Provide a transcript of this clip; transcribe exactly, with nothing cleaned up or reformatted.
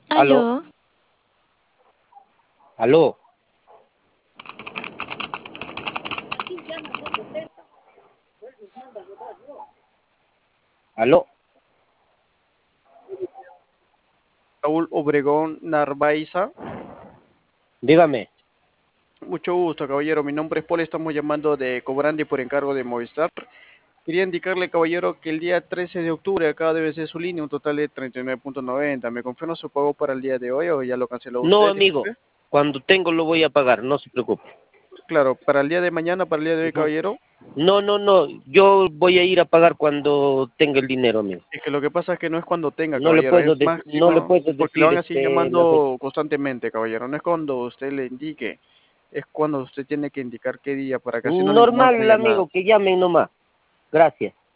Aló, Aló, aló, aló, Raúl Obregón Narváiza. dígame. Mucho gusto, caballero. Mi nombre es Paul. Estamos llamando de Cobrandi por encargo de Movistar. Quería indicarle, caballero, que el día trece de octubre acá debe ser su línea, un total de treinta y nueve punto noventa. ¿Me confirma su pago para el día de hoy o ya lo canceló No, usted? amigo, Disculpe. cuando tengo lo voy a pagar, no se preocupe. Claro, para el día de mañana, para el día de hoy, Ujú. caballero. No, no, no, yo voy a ir a pagar cuando tenga el dinero, amigo. Es que lo que pasa es que no es cuando tenga, No le caballero, puedo, es de- no le máximo, puedo porque lo decir van a seguir este, la fecha. llamando constantemente, caballero. No es cuando usted le indique, es cuando usted tiene que indicar qué día para que así no le incomoden con Normal, llamadas. amigo, que llamen nomás. Gracias.